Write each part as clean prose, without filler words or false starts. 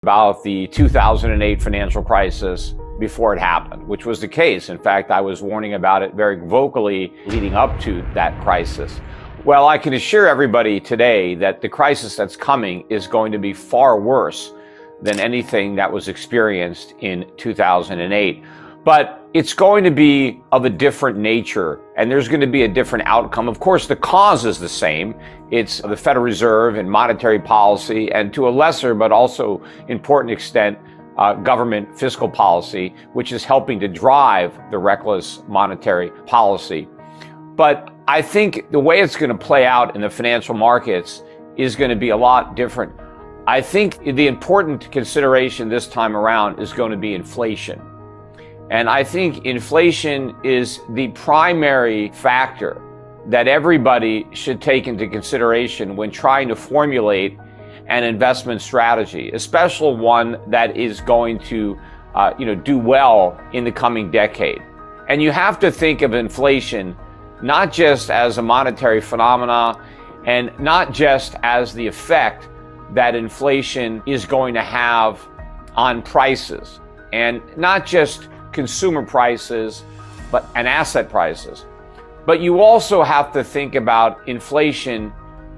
about the 2008 financial crisis before it happened, which was the case. In fact, I was warning about it very vocally leading up to that crisis. Well, I can assure everybody today that the crisis that's coming is going to be far worse than anything that was experienced in 2008. But it's going to be of a different nature, and there's going to be a different outcome. Of course, the cause is the same. It's the Federal Reserve and monetary policy, and to a lesser but also important extent, government fiscal policy, which is helping to drive the reckless monetary policy. But I think the way it's going to play out in the financial markets is going to be a lot different. I think the important consideration this time around is going to be inflation. And I think inflation is the primary factor that everybody should take into consideration when trying to formulate an investment strategy, especially one that is going to do well in the coming decade. And you have to think of inflation not just as a monetary phenomena and not just as the effect that inflation is going to have on prices, and not just consumer prices, and asset prices. But you also have to think about inflation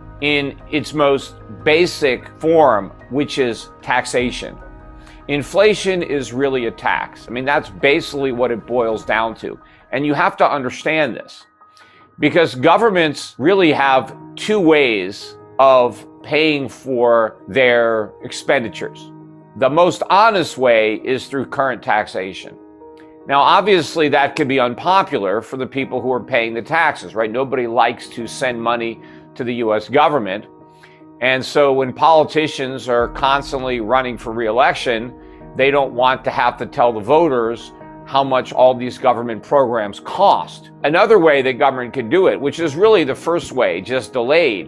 in its most basic form, which is taxation. Inflation is really a tax. I mean, that's basically what it boils down to. And you have to understand this, because governments really have two ways of paying for their expenditures. The most honest way is through current taxation. Now, obviously, that could be unpopular for the people who are paying the taxes, right? Nobody likes to send money to the U.S. government. And so when politicians are constantly running for re-election, they don't want to have to tell the voters how much all these government programs cost. Another way that government can do it, which is really the first way, just delayed,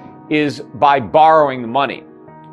is by borrowing the money.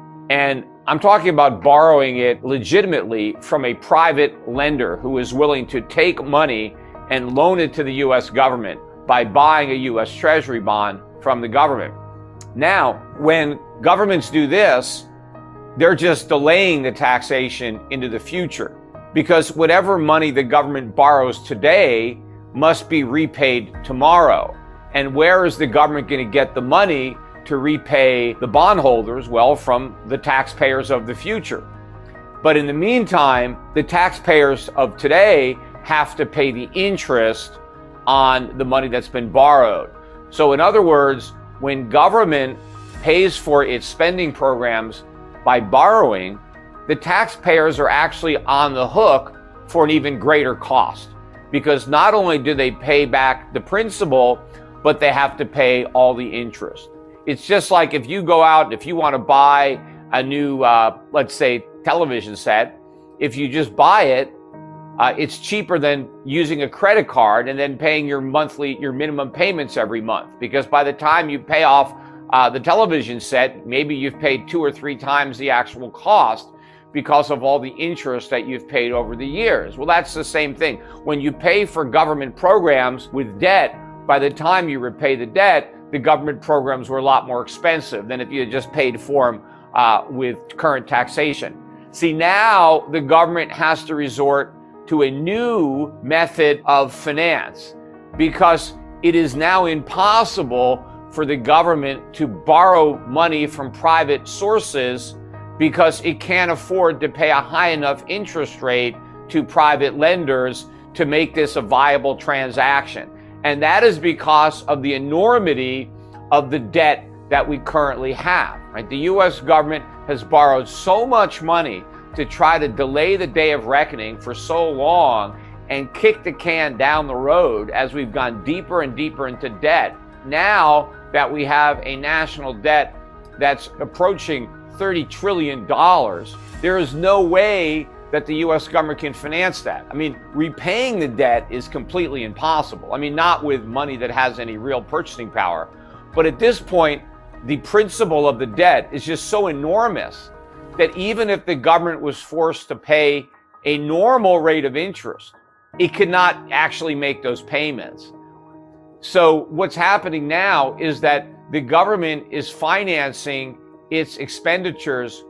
And I'm talking about borrowing it legitimately from a private lender who is willing to take money and loan it to the U.S. government by buying a U.S. Treasury bond from the government. Now, when governments do this, they're just delaying the taxation into the future, because whatever money the government borrows today must be repaid tomorrow. And where is the government going to get the money to repay the bondholders? Well, from the taxpayers of the future. But in the meantime, the taxpayers of today have to pay the interest on the money that's been borrowed. So in other words, when government pays for its spending programs by borrowing, the taxpayers are actually on the hook for an even greater cost, because not only do they pay back the principal, but they have to pay all the interest. It's just like if you go out and if you want to buy a new, let's say, television set, if you just buy it, it's cheaper than using a credit card and then paying your minimum payments every month. Because by the time you pay off the television set, maybe you've paid 2 or 3 times the actual cost because of all the interest that you've paid over the years. Well, that's the same thing. When you pay for government programs with debt, by the time you repay the debt, the government programs were a lot more expensive than if you had just paid for them with current taxation. See, now the government has to resort to a new method of finance, because it is now impossible for the government to borrow money from private sources, because it can't afford to pay a high enough interest rate to private lenders to make this a viable transaction. And that is because of the enormity of the debt that we currently have, right? The U.S. government has borrowed so much money to try to delay the day of reckoning for so long and kick the can down the road as we've gone deeper and deeper into debt. Now that we have a national debt that's approaching $30 trillion, there is no way that the U.S. government can finance that. I mean, repaying the debt is completely impossible. I mean, not with money that has any real purchasing power. But at this point, the principal of the debt is just so enormous that even if the government was forced to pay a normal rate of interest, it could not actually make those payments. So what's happening now is that the government is financing its expenditures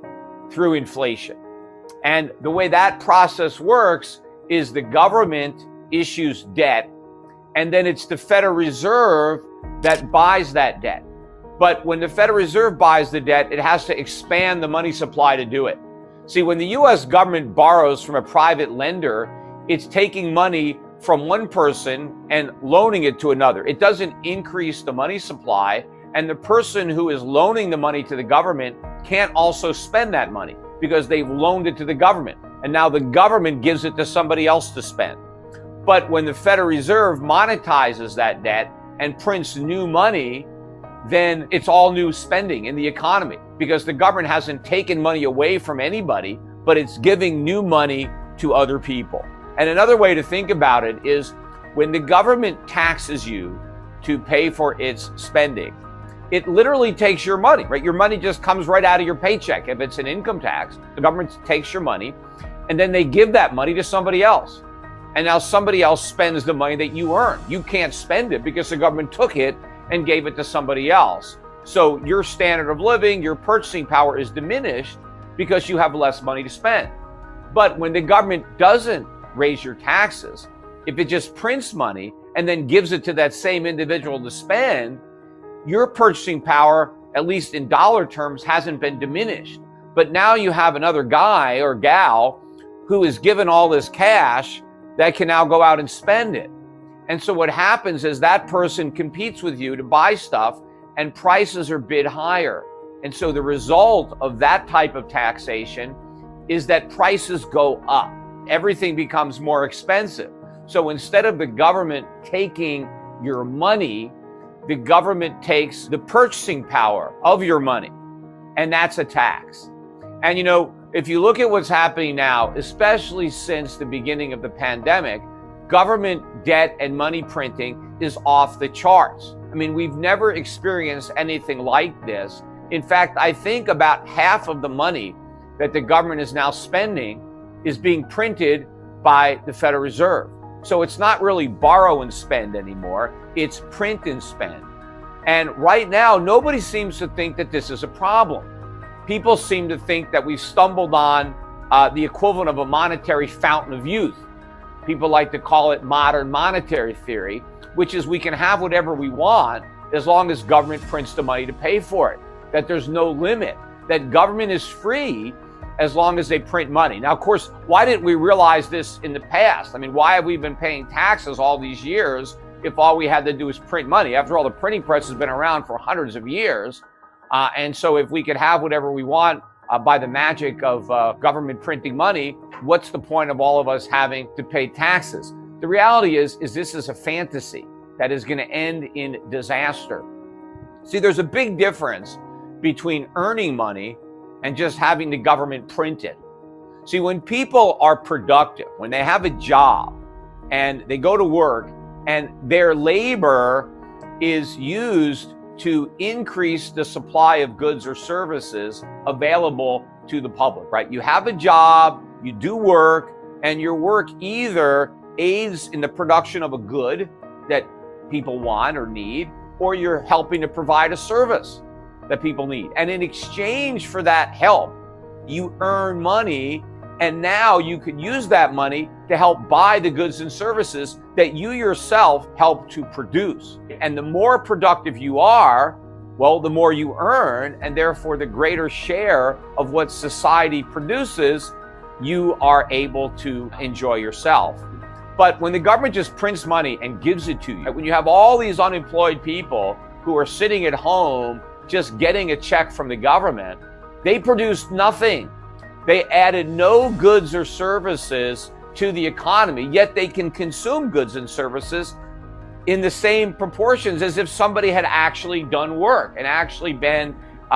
through inflation. And the way that process works is the government issues debt, and then it's the Federal Reserve that buys that debt. But when the Federal Reserve buys the debt, it has to expand the money supply to do it. See, when the US government borrows from a private lender, it's taking money from one person and loaning it to another. It doesn't increase the money supply, and the person who is loaning the money to the government can't also spend that money because they've loaned it to the government, and now the government gives it to somebody else to spend. But when the Federal Reserve monetizes that debt and prints new money, then it's all new spending in the economy because the government hasn't taken money away from anybody, but it's giving new money to other people. And another way to think about it is when the government taxes you to pay for its spending, it literally takes your money, right? Your money just comes right out of your paycheck. If it's an income tax, the government takes your money and then they give that money to somebody else. And now somebody else spends the money that you earn. You can't spend it because the government took it and gave it to somebody else. So your standard of living, your purchasing power is diminished because you have less money to spend. But when the government doesn't raise your taxes, if it just prints money and then gives it to that same individual to spend, your purchasing power, at least in dollar terms, hasn't been diminished. But now you have another guy or gal who is given all this cash that can now go out and spend it. And so what happens is that person competes with you to buy stuff and prices are bid higher. And so the result of that type of taxation is that prices go up. Everything becomes more expensive. So instead of the government taking your money, the government takes the purchasing power of your money, and that's a tax. And you know, if you look at what's happening now, especially since the beginning of the pandemic, government debt and money printing is off the charts. I mean, we've never experienced anything like this. In fact, I think about half of the money that the government is now spending is being printed by the Federal Reserve. So it's not really borrow and spend anymore, it's print and spend. And right now, nobody seems to think that this is a problem. People seem to think that we've stumbled on the equivalent of a monetary fountain of youth. People like to call it modern monetary theory, which is we can have whatever we want as long as government prints the money to pay for it, that there's no limit, that government is free as long as they print money. Now, of course, why didn't we realize this in the past? I mean, why have we been paying taxes all these years if all we had to do is print money? After all, the printing press has been around for hundreds of years. And so if we could have whatever we want by the magic of government printing money, what's the point of all of us having to pay taxes? The reality is this is a fantasy that is going to end in disaster. See, there's a big difference between earning money and just having the government print it. See, when people are productive, when they have a job and they go to work and their labor is used to increase the supply of goods or services available to the public, right? You have a job, you do work, and your work either aids in the production of a good that people want or need, or you're helping to provide a service that people need. And in exchange for that help, you earn money, and now you can use that money to help buy the goods and services that you yourself help to produce. And the more productive you are, well, the more you earn, and therefore the greater share of what society produces, you are able to enjoy yourself. But when the government just prints money and gives it to you, when you have all these unemployed people who are sitting at home just getting a check from the government, they produced nothing. They added no goods or services to the economy, yet they can consume goods and services in the same proportions as if somebody had actually done work and actually been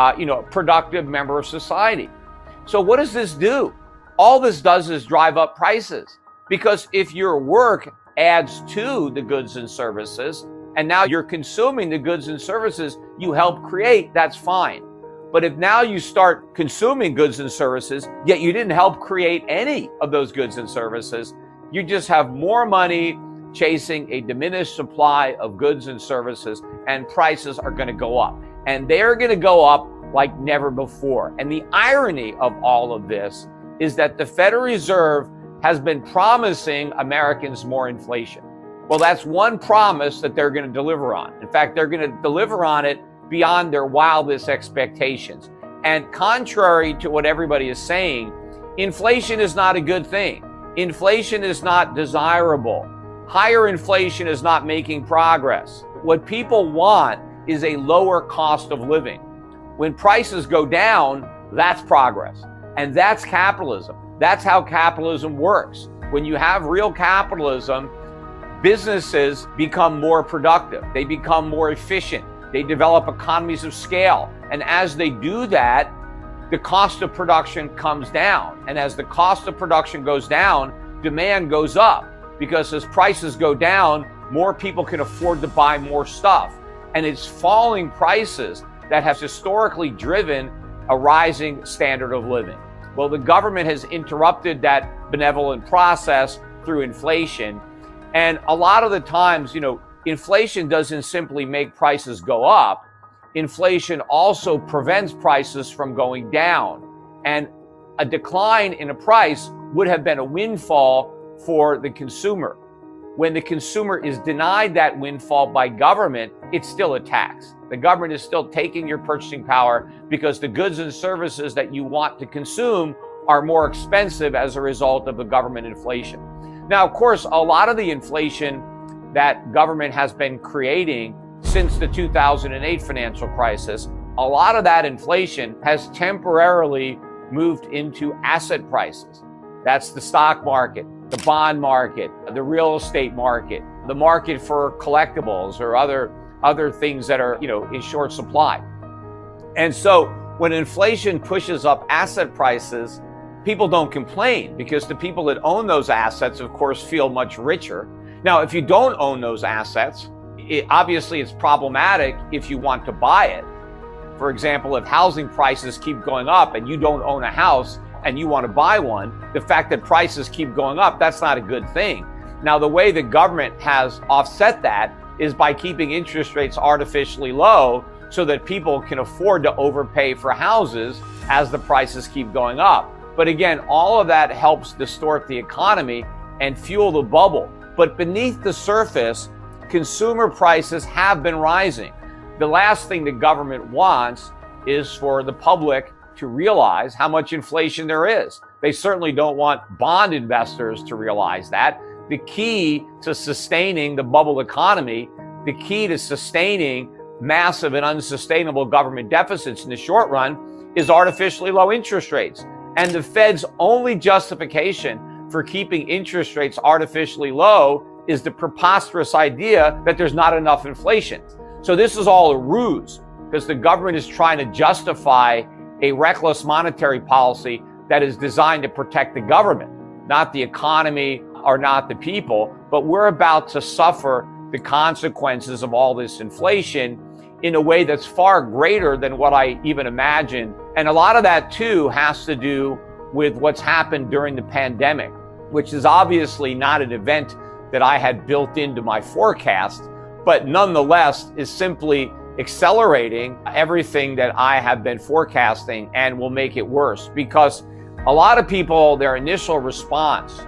a productive member of society. So what does this do? All this does is drive up prices, because if your work adds to the goods and services, and now you're consuming the goods and services you help create, that's fine. But if now you start consuming goods and services, yet you didn't help create any of those goods and services, you just have more money chasing a diminished supply of goods and services, and prices are going to go up. And they're going to go up like never before. And the irony of all of this is that the Federal Reserve has been promising Americans more inflation. Well, that's one promise that they're going to deliver on. In fact, they're going to deliver on it beyond their wildest expectations. And contrary to what everybody is saying, inflation is not a good thing. Inflation is not desirable. Higher inflation is not making progress. What people want is a lower cost of living. When prices go down, that's progress. And that's capitalism. That's how capitalism works. When you have real capitalism, businesses become more productive. They become more efficient. They develop economies of scale. And as they do that, the cost of production comes down. And as the cost of production goes down, demand goes up. Because as prices go down, more people can afford to buy more stuff. And it's falling prices that have historically driven a rising standard of living. Well, the government has interrupted that benevolent process through inflation. And a lot of the times, inflation doesn't simply make prices go up. Inflation also prevents prices from going down. And a decline in a price would have been a windfall for the consumer. When the consumer is denied that windfall by government, it's still a tax. The government is still taking your purchasing power because the goods and services that you want to consume are more expensive as a result of the government inflation. Now, of course, a lot of the inflation that government has been creating since the 2008 financial crisis, a lot of that inflation has temporarily moved into asset prices. That's the stock market, the bond market, the real estate market, the market for collectibles or other things that are, in short supply. And so when inflation pushes up asset prices, people don't complain because the people that own those assets, of course, feel much richer. Now, if you don't own those assets, obviously it's problematic if you want to buy it. For example, if housing prices keep going up and you don't own a house and you want to buy one, the fact that prices keep going up, that's not a good thing. Now, the way the government has offset that is by keeping interest rates artificially low so that people can afford to overpay for houses as the prices keep going up. But again, all of that helps distort the economy and fuel the bubble. But beneath the surface, consumer prices have been rising. The last thing the government wants is for the public to realize how much inflation there is. They certainly don't want bond investors to realize that. The key to sustaining the bubble economy, the key to sustaining massive and unsustainable government deficits in the short run is artificially low interest rates. And the Fed's only justification for keeping interest rates artificially low is the preposterous idea that there's not enough inflation. So this is all a ruse because the government is trying to justify a reckless monetary policy that is designed to protect the government, not the economy or not the people. But we're about to suffer the consequences of all this inflation in a way that's far greater than what I even imagined. And a lot of that too has to do with what's happened during the pandemic, which is obviously not an event that I had built into my forecast, but nonetheless is simply accelerating everything that I have been forecasting and will make it worse. Because a lot of people, their initial response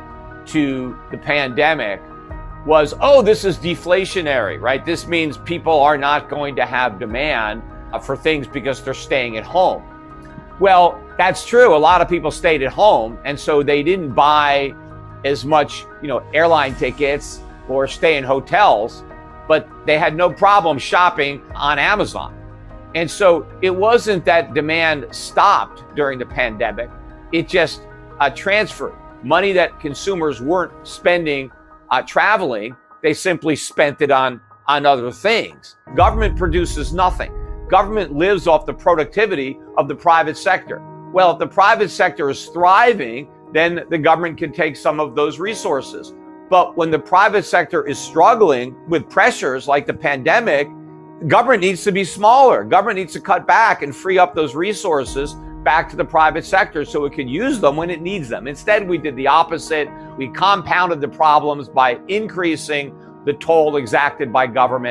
to the pandemic was, oh, this is deflationary, right? This means people are not going to have demand for things because they're staying at home. Well, that's true. A lot of people stayed at home, and so they didn't buy as much, airline tickets or stay in hotels, but they had no problem shopping on Amazon. And so it wasn't that demand stopped during the pandemic. It just transferred money that consumers weren't spending traveling. They simply spent it on other things. Government produces nothing. Government lives off the productivity of the private sector. Well, if the private sector is thriving, then the government can take some of those resources. But when the private sector is struggling with pressures like the pandemic, government needs to be smaller. Government needs to cut back and free up those resources back to the private sector so it can use them when it needs them. Instead, we did the opposite. We compounded the problems by increasing the toll exacted by government.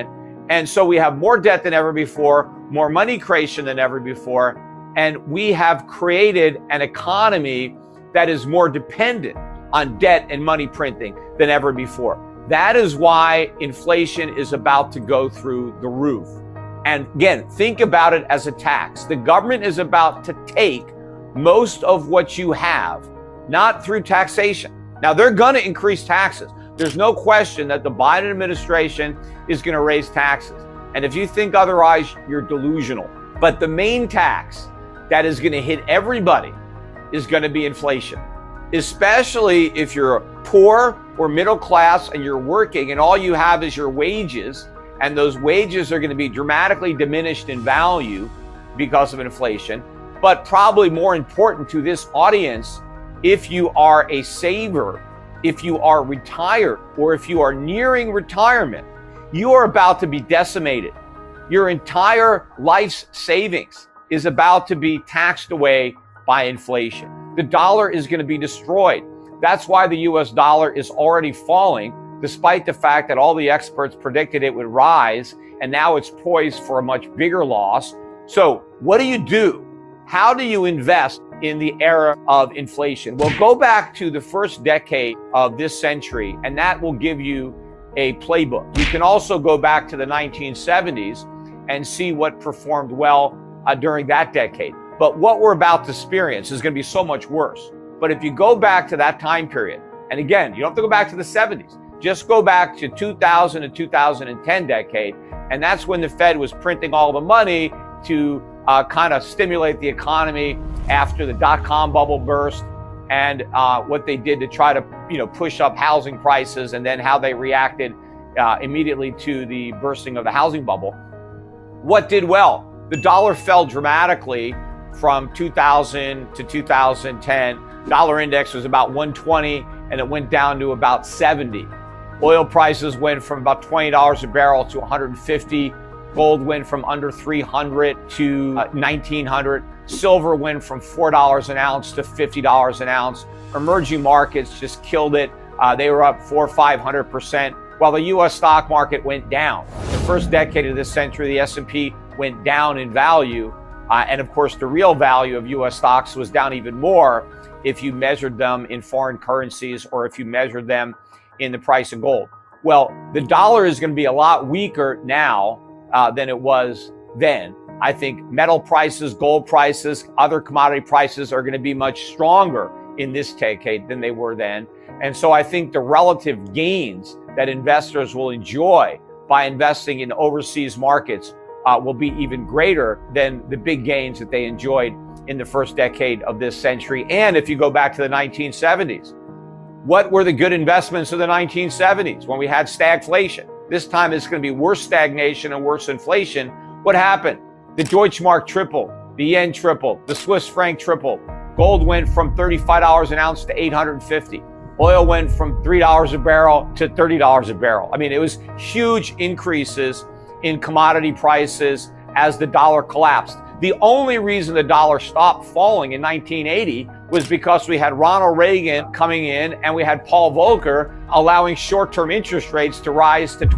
And so we have more debt than ever before, more money creation than ever before, and we have created an economy that is more dependent on debt and money printing than ever before. That is why inflation is about to go through the roof. And again, think about it as a tax. The government is about to take most of what you have, not through taxation. Now, they're going to increase taxes. There's no question that the Biden administration is going to raise taxes. And if you think otherwise, you're delusional. But the main tax that is going to hit everybody is going to be inflation, especially if you're poor or middle class and you're working and all you have is your wages, and those wages are going to be dramatically diminished in value because of inflation. But probably more important to this audience, if you are a saver, if you are retired, or if you are nearing retirement, you are about to be decimated. Your entire life's savings is about to be taxed away by inflation. The dollar is going to be destroyed. That's why the US dollar is already falling, despite the fact that all the experts predicted it would rise, and now it's poised for a much bigger loss. So what do you do? How do you invest in the era of inflation? Well, go back to the first decade of this century, and that will give you a playbook. You can also go back to the 1970s and see what performed well during that decade. But what we're about to experience is going to be so much worse. But if you go back to that time period, and again, you don't have to go back to the 70s, just go back to 2000 and 2010 decade, and that's when the Fed was printing all the money to kind of stimulate the economy after the dot-com bubble burst, and what they did to try to push up housing prices, and then how they reacted immediately to the bursting of the housing bubble. What did well? The dollar fell dramatically from 2000 to 2010. Dollar index was about 120 and it went down to about 70. Oil prices went from about $20 a barrel to 150. Gold went from under 300 to 1900. Silver went from $4 an ounce to $50 an ounce. Emerging markets just killed it. They were up 400 or 500%, while the US stock market went down. The first decade of this century, the S&P went down in value. And of course, the real value of US stocks was down even more if you measured them in foreign currencies or if you measured them in the price of gold. Well, the dollar is going to be a lot weaker now than it was then. I think metal prices, gold prices, other commodity prices are going to be much stronger in this decade than they were then. And so I think the relative gains that investors will enjoy by investing in overseas markets will be even greater than the big gains that they enjoyed in the first decade of this century. And if you go back to the 1970s, what were the good investments of the 1970s when we had stagflation? This time it's going to be worse stagnation and worse inflation. What happened? The Deutschmark tripled, the yen tripled, the Swiss franc tripled. Gold went from $35 an ounce to $850. Oil went from $3 a barrel to $30 a barrel. I mean, it was huge increases in commodity prices as the dollar collapsed. The only reason the dollar stopped falling in 1980 was because we had Ronald Reagan coming in and we had Paul Volcker allowing short-term interest rates to rise to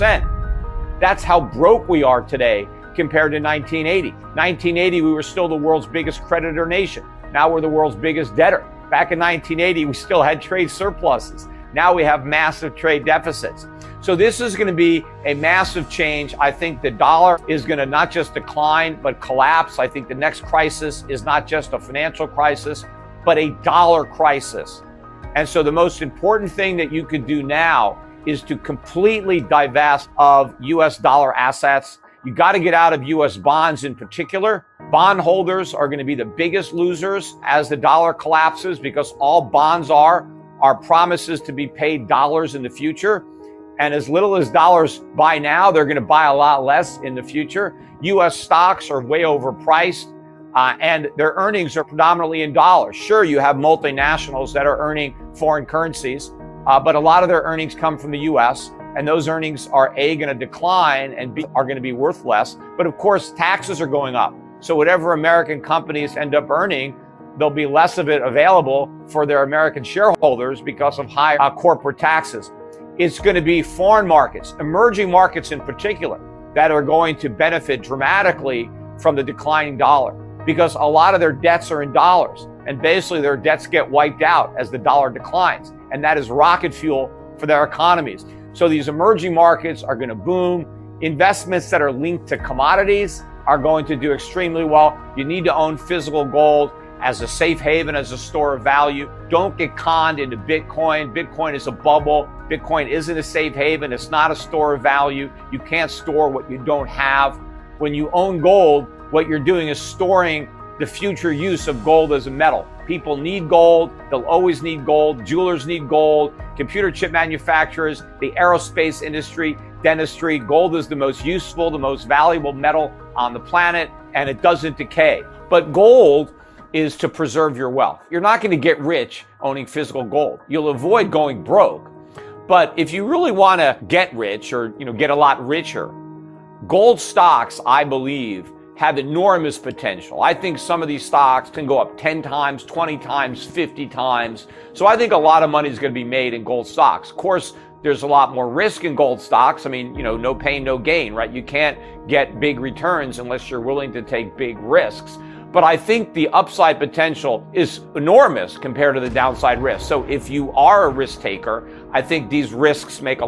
20%. That's how broke we are today compared to 1980. 1980, we were still the world's biggest creditor nation. Now we're the world's biggest debtor. Back in 1980, we still had trade surpluses. Now we have massive trade deficits. So this is going to be a massive change. I think the dollar is going to not just decline, but collapse. I think the next crisis is not just a financial crisis, but a dollar crisis. And so the most important thing that you could do now is to completely divest of US dollar assets. You got to get out of US bonds in particular. Bond holders are going to be the biggest losers as the dollar collapses, because all bonds are promises to be paid dollars in the future. And as little as dollars buy now, they're going to buy a lot less in the future. US stocks are way overpriced, and their earnings are predominantly in dollars. Sure, you have multinationals that are earning foreign currencies, but a lot of their earnings come from the US, and those earnings are A, going to decline, and B, are going to be worth less. But of course, taxes are going up. So whatever American companies end up earning, there'll be less of it available for their American shareholders because of high corporate taxes. It's going to be foreign markets, emerging markets in particular. that are going to benefit dramatically from the declining dollar, because a lot of their debts are in dollars, and basically their debts get wiped out as the dollar declines, and that is rocket fuel for their economies. So these emerging markets are going to boom. Investments that are linked to commodities are going to do extremely well. You need to own physical gold as a safe haven, as a store of value. Don't get conned into Bitcoin. Bitcoin is a bubble. Bitcoin isn't a safe haven. It's not a store of value. You can't store what you don't have. When you own gold, what you're doing is storing the future use of gold as a metal. People need gold. They'll always need gold. Jewelers need gold. Computer chip manufacturers, the aerospace industry, dentistry. Gold is the most useful, the most valuable metal on the planet, and it doesn't decay. But gold is to preserve your wealth. You're not going to get rich owning physical gold. You'll avoid going broke. But if you really want to get rich, or get a lot richer, gold stocks, I believe, have enormous potential. I think some of these stocks can go up 10 times, 20 times, 50 times. So I think a lot of money is going to be made in gold stocks. Of course, there's a lot more risk in gold stocks. I mean, no pain, no gain, right? You can't get big returns unless you're willing to take big risks. But I think the upside potential is enormous compared to the downside risk. So if you are a risk taker, I think these risks make a